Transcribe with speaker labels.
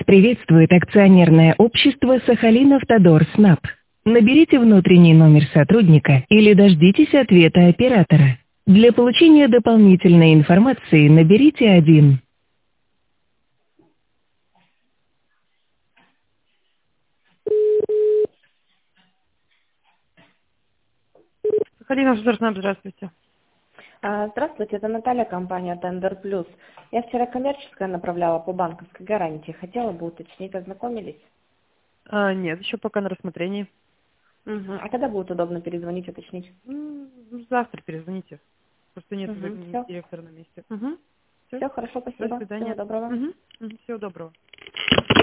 Speaker 1: приветствует акционерное общество «Сахалин-Автодор СНАП». Наберите внутренний номер сотрудника или дождитесь ответа оператора. Для получения дополнительной информации наберите 1. Сахалин-Автодор СНАП, здравствуйте.
Speaker 2: Здравствуйте, это Наталья, компания Tender Plus. Я вчера коммерческое направляла по банковской гарантии. Хотела бы уточнить, ознакомились?
Speaker 1: Нет, еще пока на рассмотрении.
Speaker 2: Угу. А когда будет удобно перезвонить, уточнить?
Speaker 1: Завтра перезвоните. Просто нет
Speaker 2: Все.
Speaker 1: директора на месте.
Speaker 2: Все, хорошо,
Speaker 1: До
Speaker 2: спасибо. Всего
Speaker 1: свидания.
Speaker 2: доброго.
Speaker 1: Всего доброго.